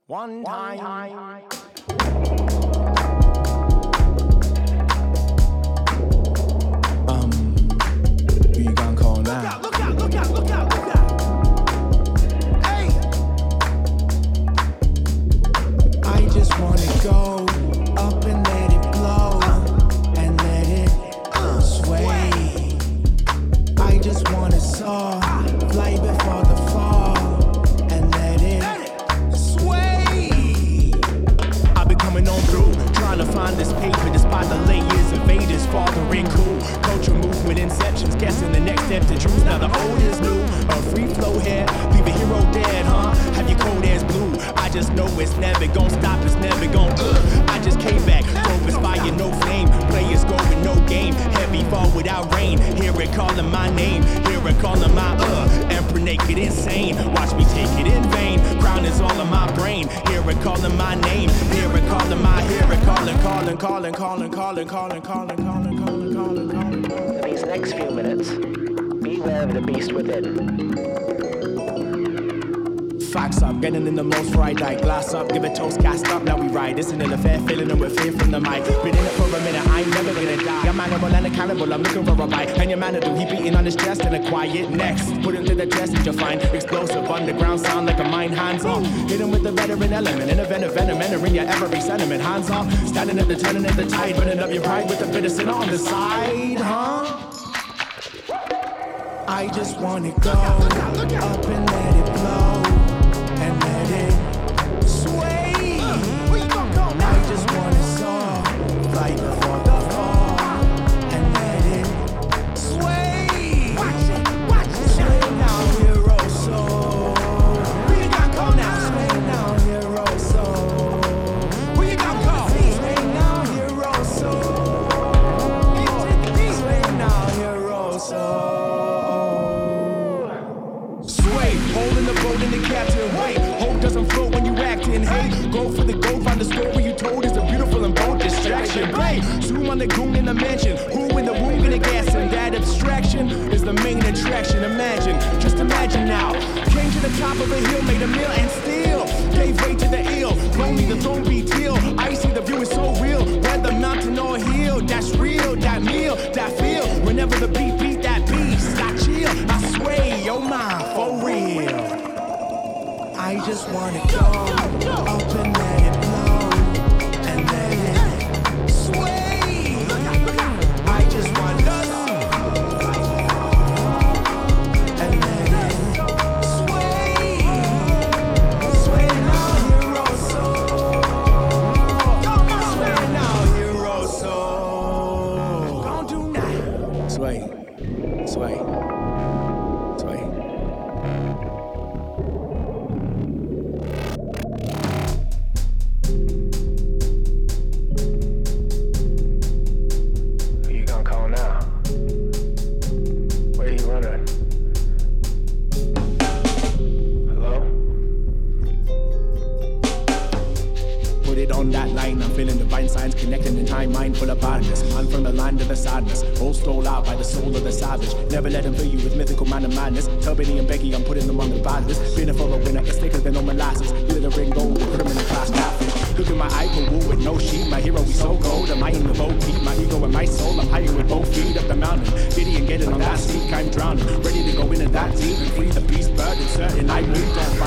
One time. Who you gonna call now? Look out. Hey! I just wanna go up and let it blow and let it sway. I just wanna soar, fly before the fall and let it sway. I've been coming on through, trying to find this paper despite the layers of Vader's fathering cool. Culture movement inceptions, guessing the next step to truth. Now the old is new, a free flow here, leave a hero dead, huh? Have your cold as blue. I just know it's never gon' stop, it's never gon' I just came back, dope is fire, no flame. Players go with no game, heavy fall without rain. Hear it calling my name, hear it calling my Emperor naked insane, watch me take it in vain. Crown is all in my brain, hear it calling my name. Hear it calling my, hear it calling. These next few minutes, beware of the beast within. Facts up, getting in the most fried like glass up, give a toast, cast up, now we ride. Isn't it a fair feeling and we're fear from the mic? Been in it for a minute, I ain't never gonna die. I'm animal and a cannibal, I'm looking for a bite. And your man do, he beating on his chest and a quiet next. Put him to the test and you'll find explosive underground sound like a mine, hands on. Hit him with the veteran element, in a venom, entering your every sentiment, hands on. Standing at the turning at the tide, burning up your pride with a bit of sin on the side, huh? I just wanna go up and let it blow and let it sway. I just wanna soar, fly before the fall and let it sway. Watch it. Sway now, hero soul. Where you gonna go now? Sway now, hero soul. Where you gonna go? Sway now, hero soul. Sway now, hero soul. Sway, holding the boat in the captain. Wait, hope doesn't float when you acting. Hey, go for the gold, find the story you told is a beautiful and bold distraction. Play, zoom on the goon in the mansion. Who in the room gonna gas him? That abstraction is the main attraction. Imagine, just imagine now. Came to the top of a hill, made a meal and still gave way to the ill. Lonely, the throne be teal. Icy, the view is so real. Whether mountain or hill, that's real. That meal, that feel. Whenever the beat that beast, I chill, I sway. Oh my, for real. I just wanna go up and let it blow and let it sway. I just wanna and let it sway. Sway now, hero soul. Sway now, hero soul. Gon' do now. Sway. Who you gonna call now? Where you running? Hello? Put it on that line, I'm feeling divine signs connecting in time, mind full of badness. Man from the land of the sadness, all stole out by the soul of the savage. Never let them fill you with mythical man of madness. Tell Benny and Becky I'm putting them on the bad list. Being for a winner, it's thicker than all molasses. You're the ring gold, criminal class catfish. Look at my eye, woo with no sheep. My hero, we so cold. Am I in the boat deep? My ego and my soul, I'm higher with both feet up the mountain. Giddy and getting on that steep, I'm drowning. Ready to go into that deep and free the beast bird. And certain I move, don't